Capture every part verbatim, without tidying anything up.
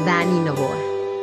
Dani Noboa.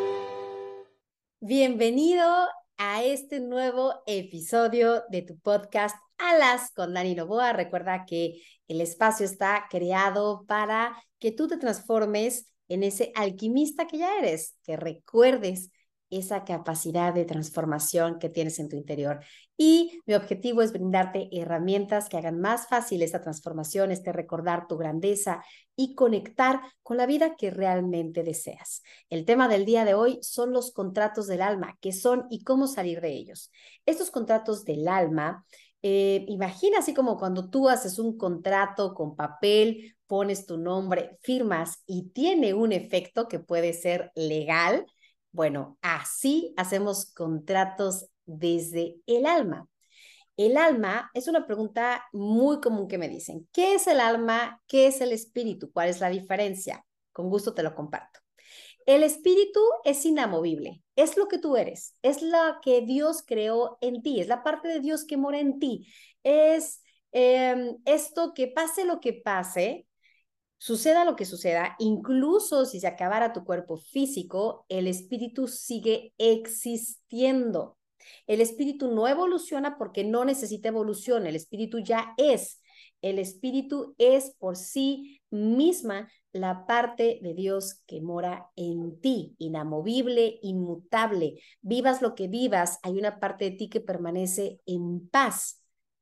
Bienvenido a este nuevo episodio de tu podcast Alas con Dani Noboa. Recuerda que el espacio está creado para que tú te transformes en ese alquimista que ya eres, que recuerdes esa capacidad de transformación que tienes en tu interior. Y mi objetivo es brindarte herramientas que hagan más fácil esta transformación, este recordar tu grandeza y conectar con la vida que realmente deseas. El tema del día de hoy son los contratos del alma, qué son y cómo salir de ellos. Estos contratos del alma, eh, imagina así como cuando tú haces un contrato con papel, pones tu nombre, firmas y tiene un efecto que puede ser legal. Bueno, así hacemos contratos desde el alma. El alma es una pregunta muy común que me dicen. ¿Qué es el alma? ¿Qué es el espíritu? ¿Cuál es la diferencia? Con gusto te lo comparto. El espíritu es inamovible, es lo que tú eres, es lo que Dios creó en ti, es la parte de Dios que mora en ti, es eh, esto que pase lo que pase, suceda lo que suceda, incluso si se acabara tu cuerpo físico, el espíritu sigue existiendo. El espíritu no evoluciona porque no necesita evolución, el espíritu ya es. El espíritu es por sí misma la parte de Dios que mora en ti, inamovible, inmutable. Vivas lo que vivas, hay una parte de ti que permanece en paz.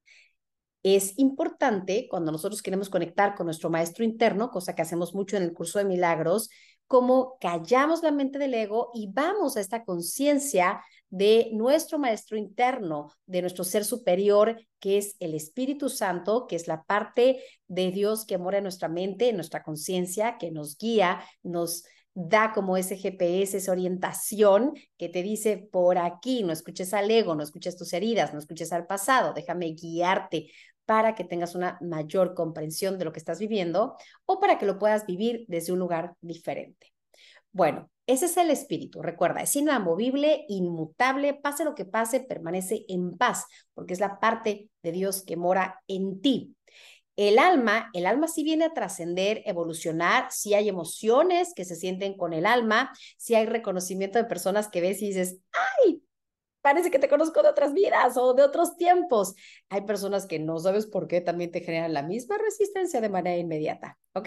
Es importante cuando nosotros queremos conectar con nuestro maestro interno, cosa que hacemos mucho en el curso de milagros, como callamos la mente del ego y vamos a esta conciencia de nuestro maestro interno, de nuestro ser superior, que es el Espíritu Santo, que es la parte de Dios que mora en nuestra mente, en nuestra conciencia, que nos guía, nos da como ese G P S, esa orientación que te dice por aquí, no escuches al ego, no escuches tus heridas, no escuches al pasado, déjame guiarte para que tengas una mayor comprensión de lo que estás viviendo o para que lo puedas vivir desde un lugar diferente. Bueno, ese es el espíritu. Recuerda, es inamovible, inmutable, pase lo que pase, permanece en paz, porque es la parte de Dios que mora en ti. El alma, el alma sí viene a trascender, evolucionar, sí hay emociones que se sienten con el alma, sí hay reconocimiento de personas que ves y dices, ¡ay! Parece que te conozco de otras vidas o de otros tiempos. Hay personas que no sabes por qué también te generan la misma resistencia de manera inmediata, ¿ok?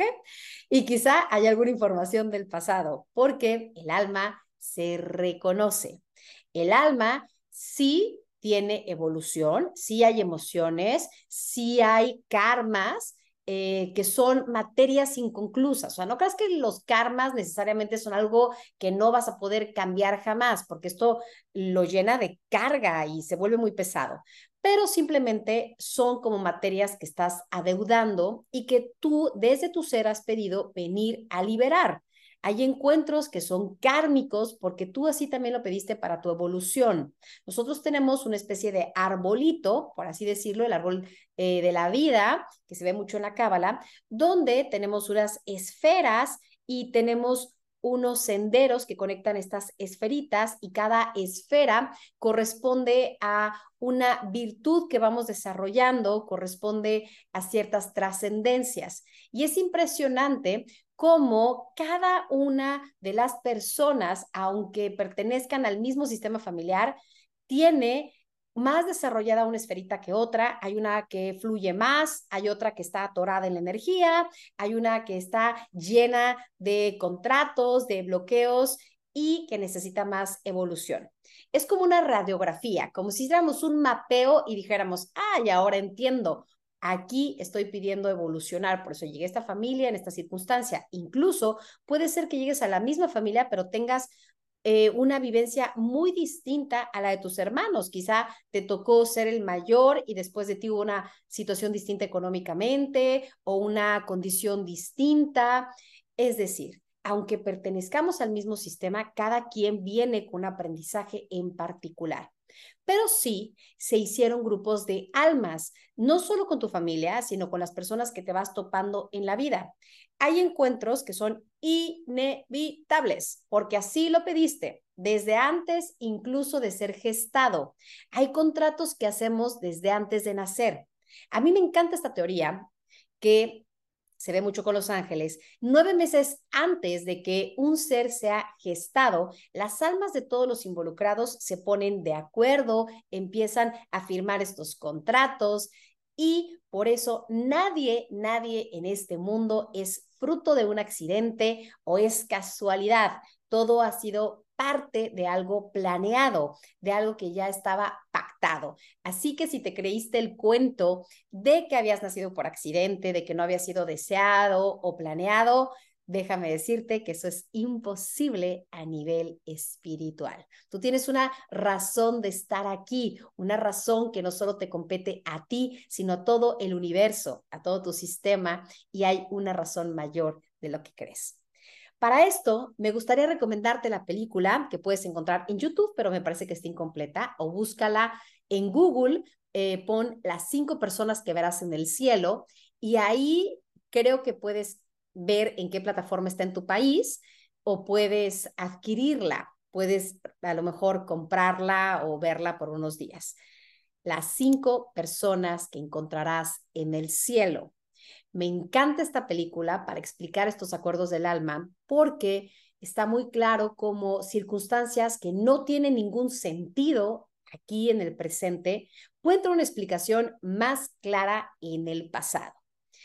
Y quizá hay alguna información del pasado, porque el alma se reconoce. El alma sí tiene evolución, sí hay emociones, sí hay karmas, eh, que son materias inconclusas. O sea, no creas que los karmas necesariamente son algo que no vas a poder cambiar jamás, porque esto lo llena de carga y se vuelve muy pesado. Pero simplemente son como materias que estás adeudando y que tú desde tu ser has pedido venir a liberar. Hay encuentros que son kármicos porque tú así también lo pediste para tu evolución. Nosotros tenemos una especie de arbolito, por así decirlo, el árbol eh, de la vida, que se ve mucho en la cábala, donde tenemos unas esferas y tenemos unos senderos que conectan estas esferitas y cada esfera corresponde a una virtud que vamos desarrollando, corresponde a ciertas trascendencias. Y es impresionante cómo cada una de las personas, aunque pertenezcan al mismo sistema familiar, tiene más desarrollada una esferita que otra, hay una que fluye más, hay otra que está atorada en la energía, hay una que está llena de contratos, de bloqueos y que necesita más evolución. Es como una radiografía, como si hiciéramos un mapeo y dijéramos, ay, ahora entiendo, aquí estoy pidiendo evolucionar, por eso llegué a esta familia en esta circunstancia. Incluso puede ser que llegues a la misma familia, pero tengas eh, una vivencia muy distinta a la de tus hermanos. Quizá te tocó ser el mayor y después de ti hubo una situación distinta económicamente o una condición distinta. Es decir, aunque pertenezcamos al mismo sistema, cada quien viene con un aprendizaje en particular. Pero sí se hicieron grupos de almas, no solo con tu familia, sino con las personas que te vas topando en la vida. Hay encuentros que son inevitables, porque así lo pediste, desde antes incluso de ser gestado. Hay contratos que hacemos desde antes de nacer. A mí me encanta esta teoría que se ve mucho con los ángeles, nueve meses antes de que un ser sea gestado, las almas de todos los involucrados se ponen de acuerdo, empiezan a firmar estos contratos y por eso nadie, nadie en este mundo es fruto de un accidente o es casualidad. Todo ha sido parte de algo planeado, de algo que ya estaba pactado. Así que si te creíste el cuento de que habías nacido por accidente, de que no había sido deseado o planeado, déjame decirte que eso es imposible a nivel espiritual. Tú tienes una razón de estar aquí, una razón que no solo te compete a ti, sino a todo el universo, a todo tu sistema, y hay una razón mayor de lo que crees. Para esto, me gustaría recomendarte la película que puedes encontrar en YouTube, pero me parece que está incompleta, o búscala en Google, eh, pon las cinco personas que verás en el cielo, y ahí creo que puedes ver en qué plataforma está en tu país, o puedes adquirirla, puedes a lo mejor comprarla o verla por unos días. Las cinco personas que encontrarás en el cielo. Me encanta esta película para explicar estos acuerdos del alma porque está muy claro cómo circunstancias que no tienen ningún sentido aquí en el presente encuentran una explicación más clara en el pasado.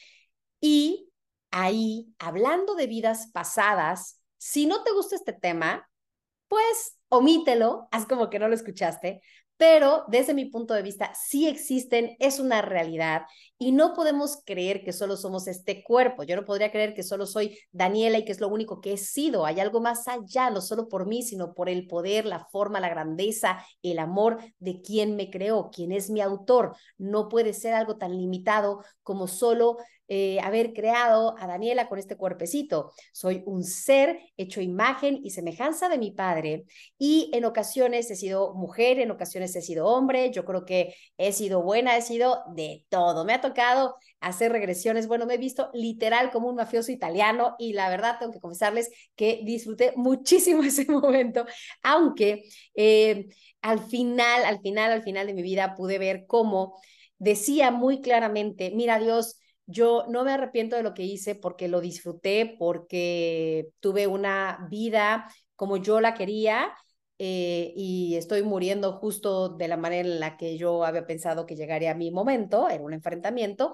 Y ahí, hablando de vidas pasadas, si no te gusta este tema, pues omítelo, haz como que no lo escuchaste, pero desde mi punto de vista sí existen, es una realidad y no podemos creer que solo somos este cuerpo. Yo no podría creer que solo soy Daniela y que es lo único que he sido. Hay algo más allá, no solo por mí, sino por el poder, la forma, la grandeza, el amor de quien me creó, quien es mi autor. No puede ser algo tan limitado como solo eh, haber creado a Daniela con este cuerpecito. Soy un ser hecho imagen y semejanza de mi padre y en ocasiones he sido mujer, en ocasiones he sido hombre, yo creo que he sido buena, he sido de todo. Me ha tocado hacer regresiones, bueno, me he visto literal como un mafioso italiano y la verdad tengo que confesarles que disfruté muchísimo ese momento, aunque eh, al final, al final, al final de mi vida pude ver cómo decía muy claramente, mira Dios, yo no me arrepiento de lo que hice porque lo disfruté, porque tuve una vida como yo la quería eh, y estoy muriendo justo de la manera en la que yo había pensado que llegaría a mi momento, en un enfrentamiento,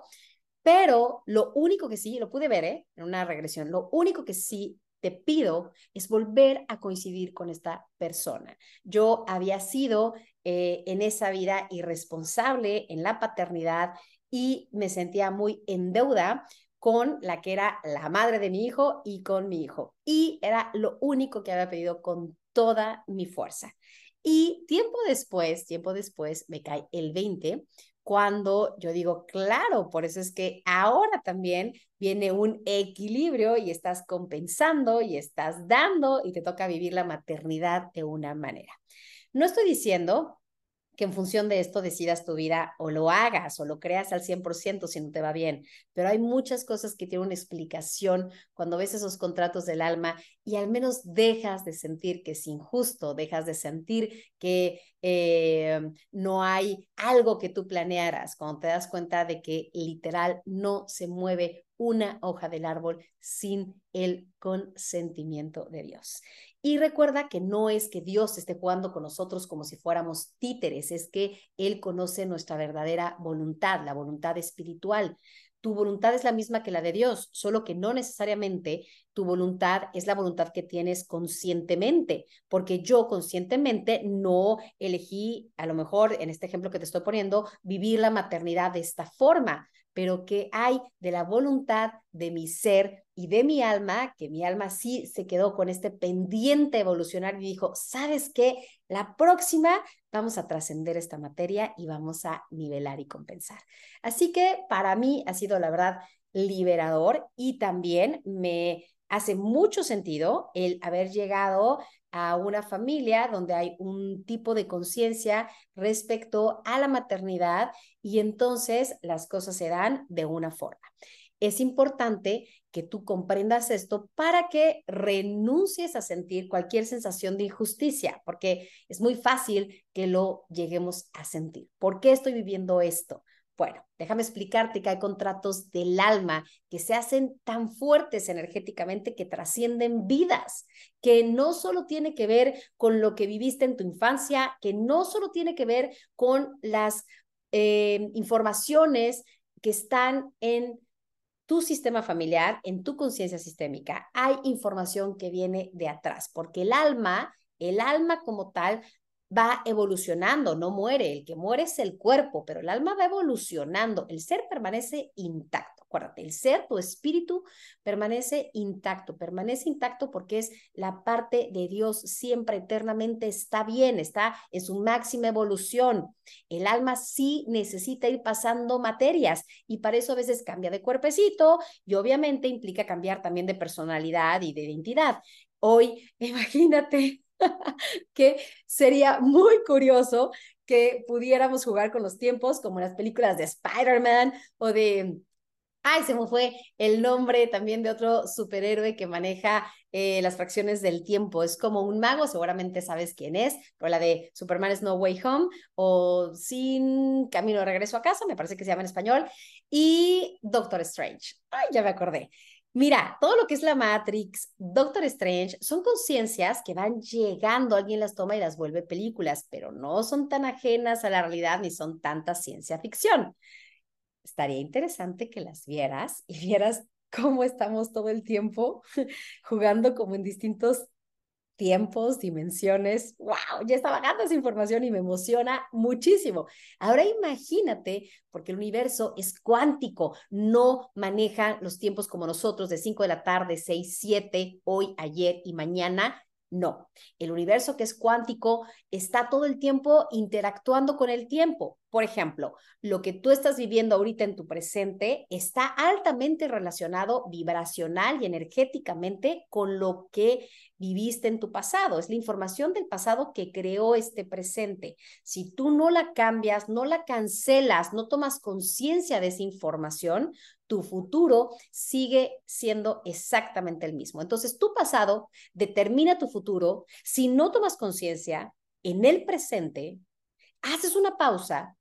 pero lo único que sí, lo pude ver ¿eh? en una regresión, lo único que sí te pido es volver a coincidir con esta persona. Yo había sido eh, en esa vida irresponsable en la paternidad y me sentía muy en deuda con la que era la madre de mi hijo y con mi hijo. Y era lo único que había pedido con toda mi fuerza. Y tiempo después, tiempo después, me cae el veinte, cuando yo digo, claro, por eso es que ahora también viene un equilibrio y estás compensando y estás dando y te toca vivir la maternidad de una manera. No estoy diciendo que en función de esto decidas tu vida o lo hagas o lo creas al cien por ciento si no te va bien, pero hay muchas cosas que tienen una explicación cuando ves esos contratos del alma y al menos dejas de sentir que es injusto, dejas de sentir que eh, no hay algo que tú planearas, cuando te das cuenta de que literal no se mueve una hoja del árbol sin el consentimiento de Dios. Y recuerda que no es que Dios esté jugando con nosotros como si fuéramos títeres, es que Él conoce nuestra verdadera voluntad, la voluntad espiritual. Tu voluntad es la misma que la de Dios, solo que no necesariamente tu voluntad es la voluntad que tienes conscientemente, porque yo conscientemente no elegí, a lo mejor en este ejemplo que te estoy poniendo, vivir la maternidad de esta forma, pero que hay de la voluntad de mi ser y de mi alma, que mi alma sí se quedó con este pendiente evolucionario y dijo, ¿sabes qué? La próxima vamos a trascender esta materia y vamos a nivelar y compensar. Así que para mí ha sido la verdad liberador y también me hace mucho sentido el haber llegado a una familia donde hay un tipo de conciencia respecto a la maternidad y entonces las cosas se dan de una forma. Es importante que tú comprendas esto para que renuncies a sentir cualquier sensación de injusticia, porque es muy fácil que lo lleguemos a sentir. ¿Por qué estoy viviendo esto? Bueno, déjame explicarte que hay contratos del alma que se hacen tan fuertes energéticamente que trascienden vidas, que no solo tiene que ver con lo que viviste en tu infancia, que no solo tiene que ver con las eh, informaciones que están en tu sistema familiar, en tu conciencia sistémica. Hay información que viene de atrás, porque el alma, el alma como tal, va evolucionando, no muere. El que muere es el cuerpo, pero el alma va evolucionando. El ser permanece intacto. Acuérdate, el ser, tu espíritu, permanece intacto. Permanece intacto porque es la parte de Dios, siempre, eternamente está bien, está en su máxima evolución. El alma sí necesita ir pasando materias y para eso a veces cambia de cuerpecito y obviamente implica cambiar también de personalidad y de identidad. Hoy, imagínate que sería muy curioso que pudiéramos jugar con los tiempos como en las películas de Spider-Man o de... Ay, se me fue el nombre también de otro superhéroe que maneja eh, las fracciones del tiempo. Es como un mago, seguramente sabes quién es, pero la de Superman es No Way Home o Sin Camino de Regreso a Casa, me parece que se llama en español, y Doctor Strange. Ay, ya me acordé. Mira, todo lo que es la Matrix, Doctor Strange, son conciencias que van llegando, alguien las toma y las vuelve películas, pero no son tan ajenas a la realidad ni son tanta ciencia ficción. Estaría interesante que las vieras y vieras cómo estamos todo el tiempo jugando como en distintos tiempos, dimensiones. ¡Wow! Ya está bajando esa información y me emociona muchísimo. Ahora imagínate, porque el universo es cuántico, no maneja los tiempos como nosotros de cinco de la tarde, seis, siete, hoy, ayer y mañana. No, el universo que es cuántico está todo el tiempo interactuando con el tiempo. Por ejemplo, lo que tú estás viviendo ahorita en tu presente está altamente relacionado vibracional y energéticamente con lo que viviste en tu pasado. Es la información del pasado que creó este presente. Si tú no la cambias, no la cancelas, no tomas conciencia de esa información, tu futuro sigue siendo exactamente el mismo. Entonces, tu pasado determina tu futuro. Si no tomas conciencia en el presente, haces una pausa,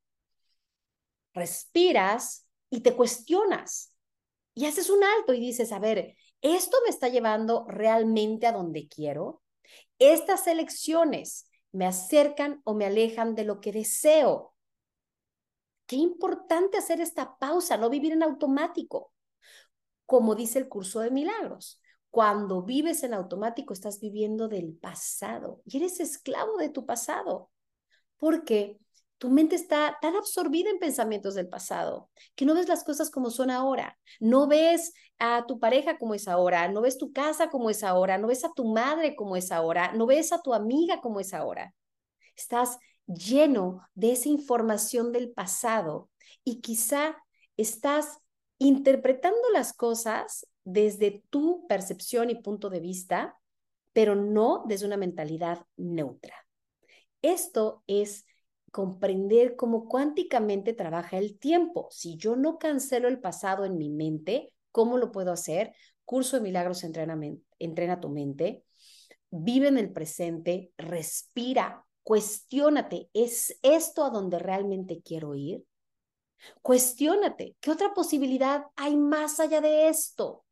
respiras y te cuestionas y haces un alto y dices, a ver, ¿esto me está llevando realmente a donde quiero? ¿Estas elecciones me acercan o me alejan de lo que deseo? Qué importante hacer esta pausa, no vivir en automático. Como dice el curso de milagros, cuando vives en automático estás viviendo del pasado y eres esclavo de tu pasado. Porque tu mente está tan absorbida en pensamientos del pasado que no ves las cosas como son ahora. No ves a tu pareja como es ahora, no ves tu casa como es ahora, no ves a tu madre como es ahora, no ves a tu amiga como es ahora. Estás lleno de esa información del pasado y quizá estás interpretando las cosas desde tu percepción y punto de vista, pero no desde una mentalidad neutra. Esto es comprender cómo cuánticamente trabaja el tiempo. Si yo no cancelo el pasado en mi mente, ¿cómo lo puedo hacer? Curso de Milagros entrena, entrena tu mente, vive en el presente, respira, cuestiónate, ¿es esto a donde realmente quiero ir? Cuestiónate, ¿qué otra posibilidad hay más allá de esto?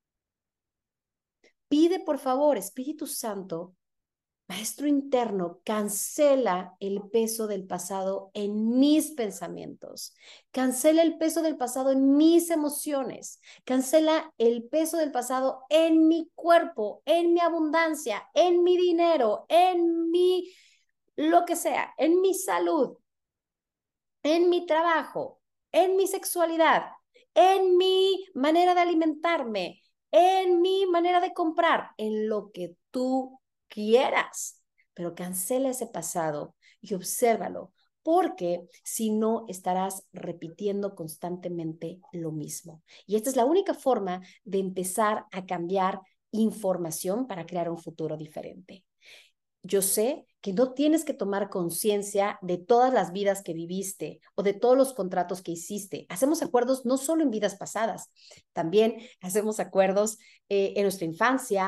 Pide, por favor, Espíritu Santo, Maestro interno, cancela el peso del pasado en mis pensamientos, cancela el peso del pasado en mis emociones, cancela el peso del pasado en mi cuerpo, en mi abundancia, en mi dinero, en mi lo que sea, en mi salud, en mi trabajo, en mi sexualidad, en mi manera de alimentarme, en mi manera de comprar, en lo que tú quieras, pero cancela ese pasado y obsérvalo, porque si no estarás repitiendo constantemente lo mismo. Y esta es la única forma de empezar a cambiar información para crear un futuro diferente. Yo sé que no tienes que tomar conciencia de todas las vidas que viviste o de todos los contratos que hiciste. Hacemos acuerdos no solo en vidas pasadas, también hacemos acuerdos eh, en nuestra infancia,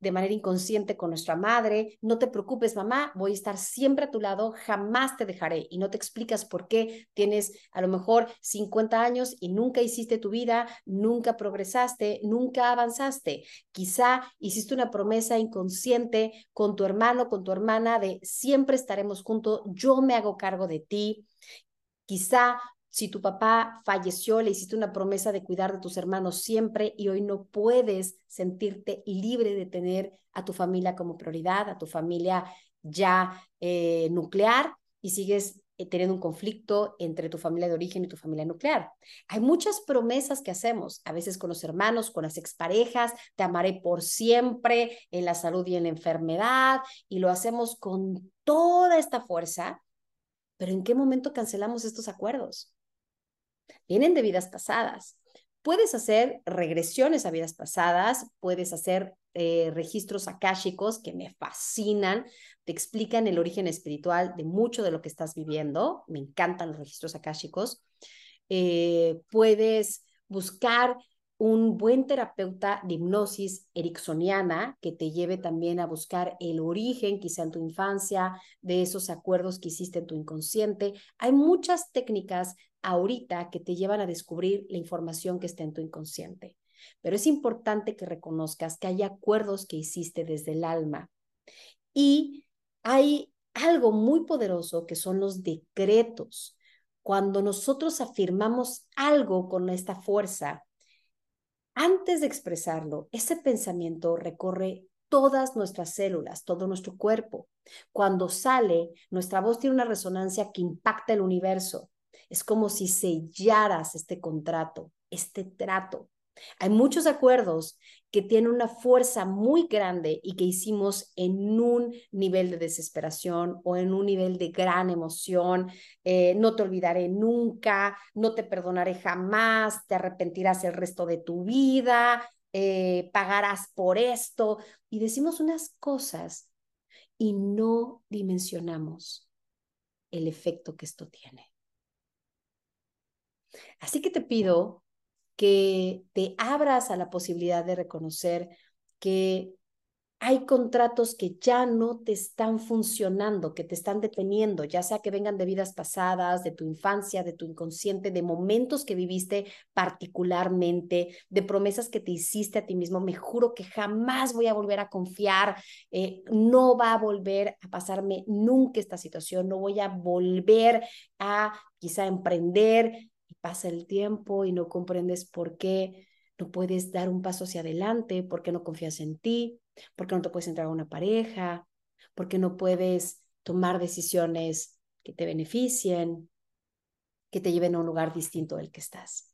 de manera inconsciente con nuestra madre, no te preocupes mamá, voy a estar siempre a tu lado, jamás te dejaré, y no te explicas por qué tienes a lo mejor cincuenta años y nunca hiciste tu vida, nunca progresaste, nunca avanzaste. Quizá hiciste una promesa inconsciente con tu hermano, con tu hermana de siempre estaremos juntos, yo me hago cargo de ti. Quizá si tu papá falleció, le hiciste una promesa de cuidar de tus hermanos siempre y hoy no puedes sentirte libre de tener a tu familia como prioridad, a tu familia ya eh, nuclear y sigues eh, teniendo un conflicto entre tu familia de origen y tu familia nuclear. Hay muchas promesas que hacemos, a veces con los hermanos, con las exparejas, te amaré por siempre en la salud y en la enfermedad, y lo hacemos con toda esta fuerza, pero ¿en qué momento cancelamos estos acuerdos? Vienen de vidas pasadas. Puedes hacer regresiones a vidas pasadas, puedes hacer eh, registros akáshicos que me fascinan, te explican el origen espiritual de mucho de lo que estás viviendo. Me encantan los registros akáshicos. Eh, puedes buscar un buen terapeuta de hipnosis ericksoniana que te lleve también a buscar el origen, quizá en tu infancia, de esos acuerdos que hiciste en tu inconsciente. Hay muchas técnicas ahorita que te llevan a descubrir la información que está en tu inconsciente. Pero es importante que reconozcas que hay acuerdos que hiciste desde el alma. Y hay algo muy poderoso que son los decretos. Cuando nosotros afirmamos algo con esta fuerza, antes de expresarlo, ese pensamiento recorre todas nuestras células, todo nuestro cuerpo. Cuando sale, nuestra voz tiene una resonancia que impacta el universo. Es como si sellaras este contrato, este trato. Hay muchos acuerdos que tienen una fuerza muy grande y que hicimos en un nivel de desesperación o en un nivel de gran emoción. Eh, no te olvidaré nunca, no te perdonaré jamás, te arrepentirás el resto de tu vida, eh, pagarás por esto. Y decimos unas cosas y no dimensionamos el efecto que esto tiene. Así que te pido que te abras a la posibilidad de reconocer que hay contratos que ya no te están funcionando, que te están deteniendo, ya sea que vengan de vidas pasadas, de tu infancia, de tu inconsciente, de momentos que viviste particularmente, de promesas que te hiciste a ti mismo. Me juro que jamás voy a volver a confiar, eh, no va a volver a pasarme nunca esta situación, no voy a volver a quizá emprender, y pasa el tiempo y no comprendes por qué no puedes dar un paso hacia adelante, por qué no confías en ti, por qué no te puedes entrar a una pareja, por qué no puedes tomar decisiones que te beneficien, que te lleven a un lugar distinto del que estás.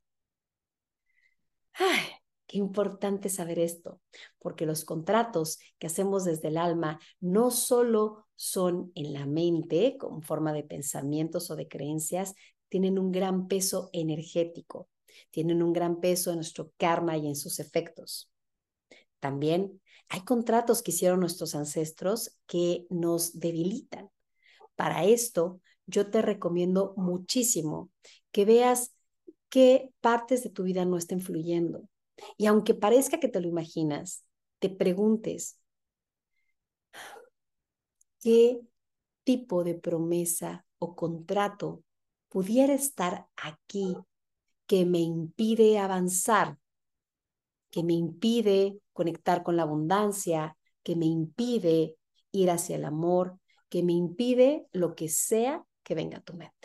Ay, qué importante saber esto, porque los contratos que hacemos desde el alma no solo son en la mente, con forma de pensamientos o de creencias, tienen un gran peso energético, tienen un gran peso en nuestro karma y en sus efectos. También hay contratos que hicieron nuestros ancestros que nos debilitan. Para esto, yo te recomiendo muchísimo que veas qué partes de tu vida no estén fluyendo. Y aunque parezca que te lo imaginas, te preguntes, ¿qué tipo de promesa o contrato pudiera estar aquí que me impide avanzar, que me impide conectar con la abundancia, que me impide ir hacia el amor, que me impide lo que sea que venga a tu mente?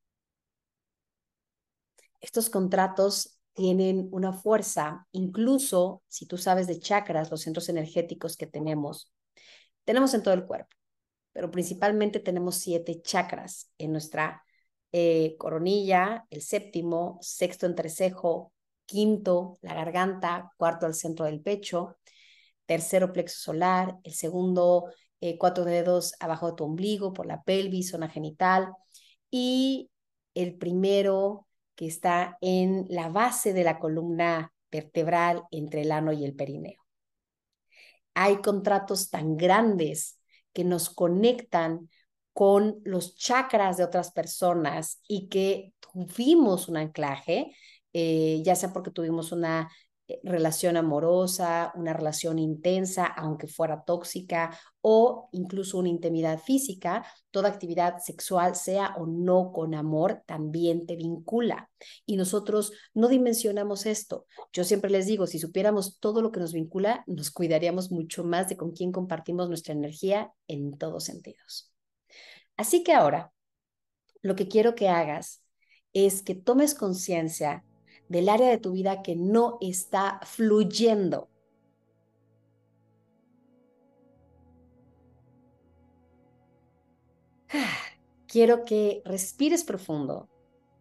Estos contratos tienen una fuerza, incluso si tú sabes de chakras, los centros energéticos que tenemos, tenemos en todo el cuerpo, pero principalmente tenemos siete chakras en nuestra eh, coronilla, el séptimo, sexto entrecejo, quinto, la garganta, cuarto al centro del pecho, tercero plexo solar, el segundo, eh, cuatro dedos abajo de tu ombligo, por la pelvis, zona genital, y el primero que está en la base de la columna vertebral entre el ano y el perineo. Hay contratos tan grandes que nos conectan con los chakras de otras personas y que tuvimos un anclaje, eh, ya sea porque tuvimos una relación amorosa, una relación intensa, aunque fuera tóxica, o incluso una intimidad física, toda actividad sexual, sea o no con amor, también te vincula. Y nosotros no dimensionamos esto. Yo siempre les digo, si supiéramos todo lo que nos vincula, nos cuidaríamos mucho más de con quién compartimos nuestra energía en todos sentidos. Así que ahora, lo que quiero que hagas es que tomes conciencia del área de tu vida que no está fluyendo. Quiero que respires profundo,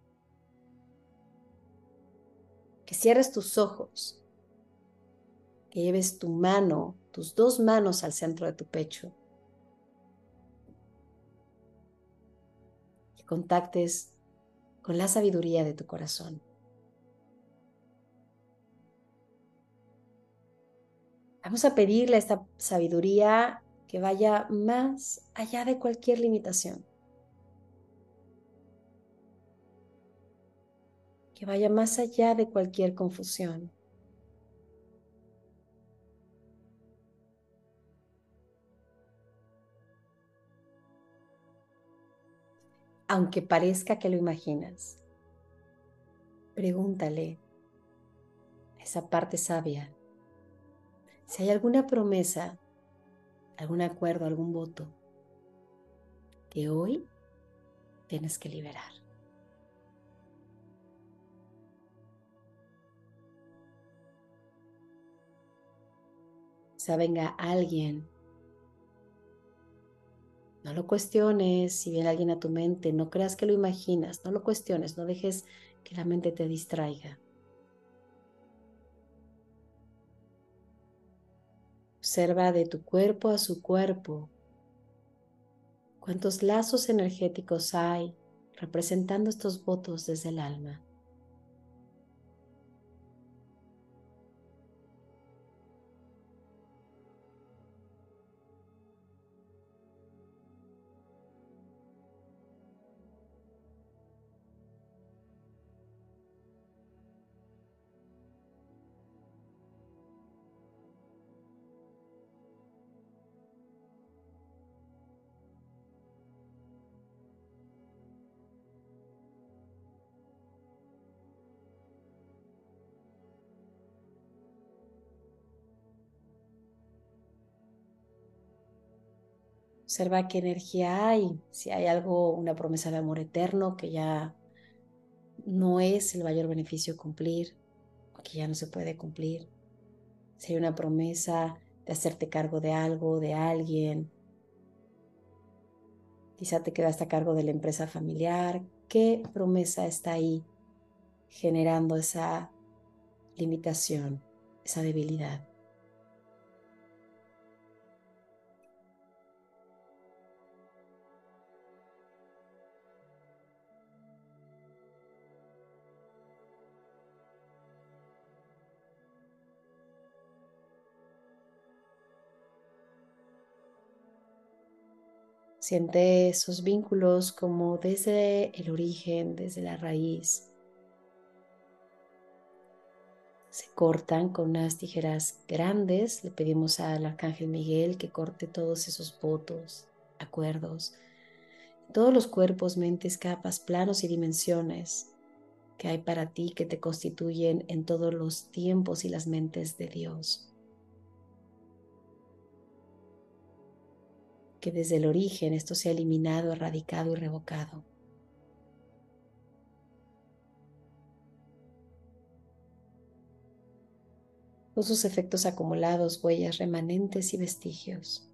que cierres tus ojos, que lleves tu mano, tus dos manos al centro de tu pecho, que contactes con la sabiduría de tu corazón. Vamos a pedirle a esta sabiduría que vaya más allá de cualquier limitación, que vaya más allá de cualquier confusión. Aunque parezca que lo imaginas, pregúntale a esa parte sabia si hay alguna promesa, algún acuerdo, algún voto que hoy tienes que liberar. Quizá venga alguien, no lo cuestiones. Si viene alguien a tu mente, no creas que lo imaginas, no lo cuestiones, no dejes que la mente te distraiga. Observa de tu cuerpo a su cuerpo cuántos lazos energéticos hay representando estos votos desde el alma. Observa qué energía hay, si hay algo, una promesa de amor eterno que ya no es el mayor beneficio cumplir, o que ya no se puede cumplir. Si hay una promesa de hacerte cargo de algo, de alguien, quizá te quedaste a cargo de la empresa familiar. ¿Qué promesa está ahí generando esa limitación, esa debilidad? Siente esos vínculos como desde el origen, desde la raíz. Se cortan con unas tijeras grandes. Le pedimos al Arcángel Miguel que corte todos esos votos, acuerdos, todos los cuerpos, mentes, capas, planos y dimensiones que hay para ti, que te constituyen en todos los tiempos y las mentes de Dios. Que desde el origen esto sea eliminado, erradicado y revocado. Todos sus efectos acumulados, huellas, remanentes y vestigios.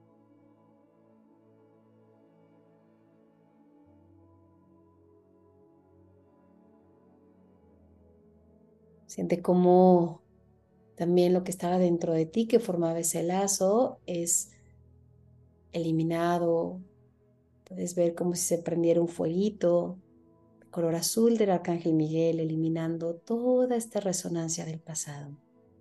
Siente cómo también lo que estaba dentro de ti, que formaba ese lazo, es eliminado. Puedes ver como si se prendiera un fueguito de color azul del Arcángel Miguel, eliminando toda esta resonancia del pasado.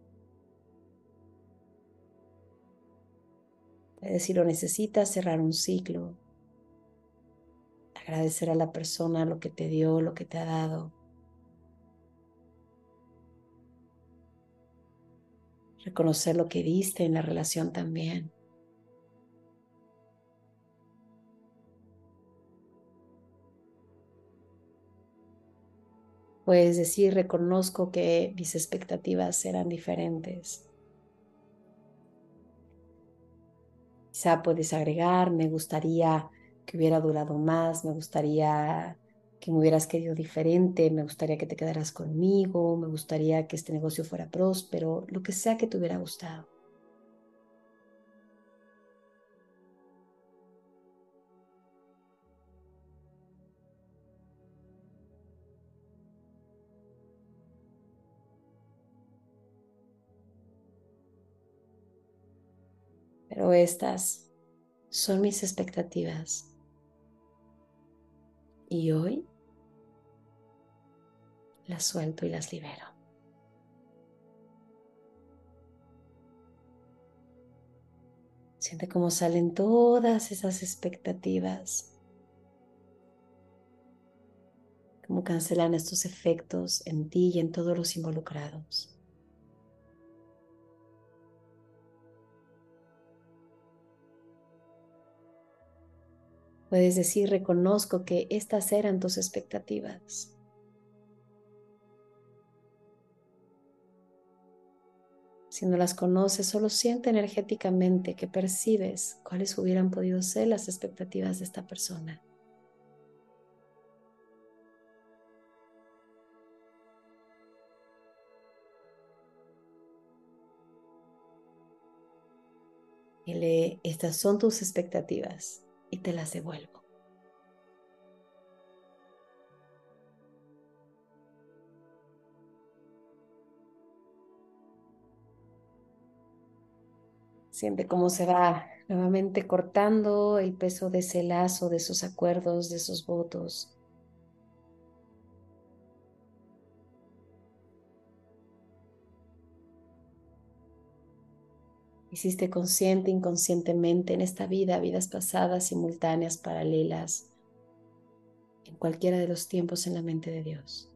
Puedes, si lo necesitas, cerrar un ciclo, agradecer a la persona lo que te dio, lo que te ha dado. reconocer lo que diste en la relación también. Puedes decir, reconozco que mis expectativas eran diferentes. Quizá puedes agregar, me gustaría que hubiera durado más, me gustaría que me hubieras querido diferente, me gustaría que te quedaras conmigo, me gustaría que este negocio fuera próspero, lo que sea que te hubiera gustado. Pero estas son mis expectativas. Y hoy las suelto y las libero. Siente cómo salen todas esas expectativas, cómo cancelan estos efectos en ti y en todos los involucrados. Puedes decir, reconozco que estas eran tus expectativas. Si no las conoces, solo siente energéticamente que percibes cuáles hubieran podido ser las expectativas de esta persona. Dile, estas son tus expectativas y te las devuelvo. Siente cómo se va nuevamente cortando el peso de ese lazo, de esos acuerdos, de esos votos. Hiciste consciente, inconscientemente en esta vida, vidas pasadas, simultáneas, paralelas, en cualquiera de los tiempos en la mente de Dios.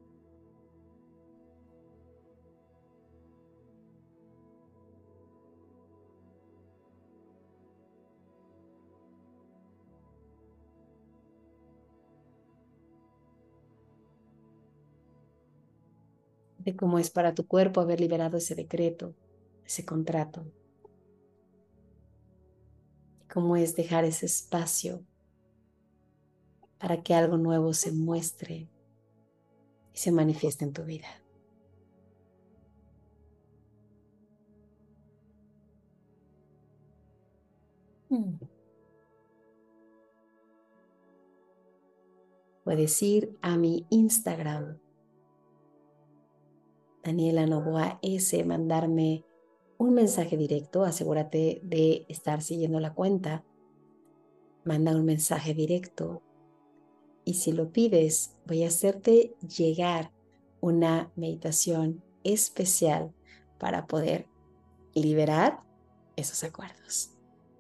De cómo es para tu cuerpo haber liberado ese decreto, ese contrato. Cómo es dejar ese espacio para que algo nuevo se muestre y se manifieste en tu vida. Mm. Puedes ir a mi Instagram, Daniela Novoa S, mandarme un mensaje directo. Asegúrate de estar siguiendo la cuenta. Manda un mensaje directo. Y si lo pides, voy a hacerte llegar una meditación especial para poder liberar esos acuerdos.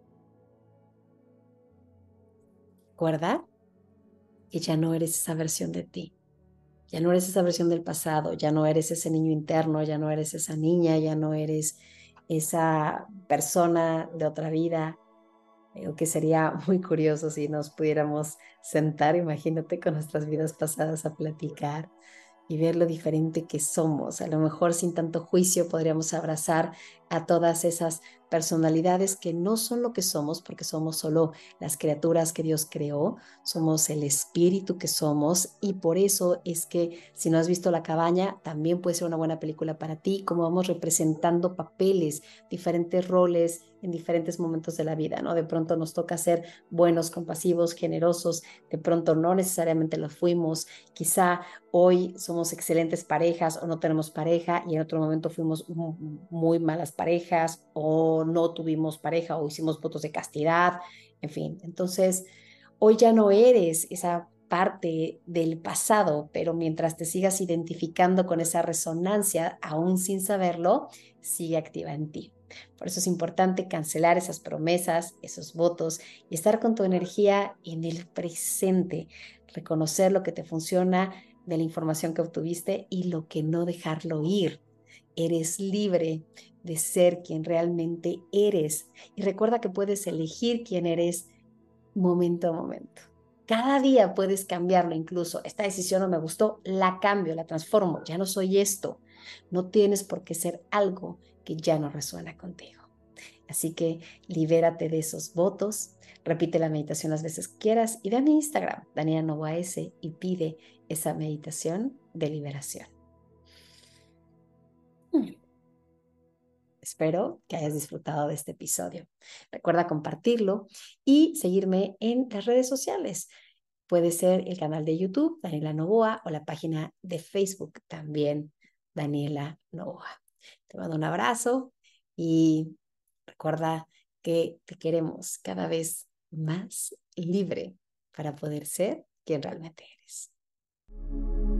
Recuerda que ya no eres esa versión de ti. Ya no eres esa versión del pasado, ya no eres ese niño interno, ya no eres esa niña, ya no eres esa persona de otra vida. Creo que sería muy curioso si nos pudiéramos sentar, imagínate, con nuestras vidas pasadas a platicar y ver lo diferente que somos. A lo mejor sin tanto juicio podríamos abrazar a todas esas personalidades que no son lo que somos, porque somos solo las criaturas que Dios creó, somos el espíritu que somos, y por eso es que si no has visto La Cabaña, también puede ser una buena película para ti, como vamos representando papeles, diferentes roles en diferentes momentos de la vida, ¿no? De pronto nos toca ser buenos, compasivos, generosos, de pronto no necesariamente lo fuimos, quizá hoy somos excelentes parejas o no tenemos pareja y en otro momento fuimos muy malas parejas o no tuvimos pareja o hicimos votos de castidad, en fin. Entonces, hoy ya no eres esa parte del pasado, pero mientras te sigas identificando con esa resonancia, aún sin saberlo, sigue activa en ti. Por eso es importante cancelar esas promesas, esos votos y estar con tu energía en el presente, reconocer lo que te funciona de la información que obtuviste y lo que no, dejarlo ir. Eres libre de ser quien realmente eres. Y recuerda que puedes elegir quién eres momento a momento. Cada día puedes cambiarlo incluso. Esta decisión no me gustó, la cambio, la transformo. Ya no soy esto. No tienes por qué ser algo que ya no resuena contigo. Así que libérate de esos votos, repite la meditación las veces que quieras y ve a mi Instagram, Daniela Novoa S, y pide esa meditación de liberación. Hmm. Espero que hayas disfrutado de este episodio. Recuerda compartirlo y seguirme en las redes sociales. Puede ser el canal de YouTube, Daniela Novoa, o la página de Facebook también, Daniela Novoa. Te mando un abrazo y recuerda que te queremos cada vez más libre para poder ser quien realmente eres.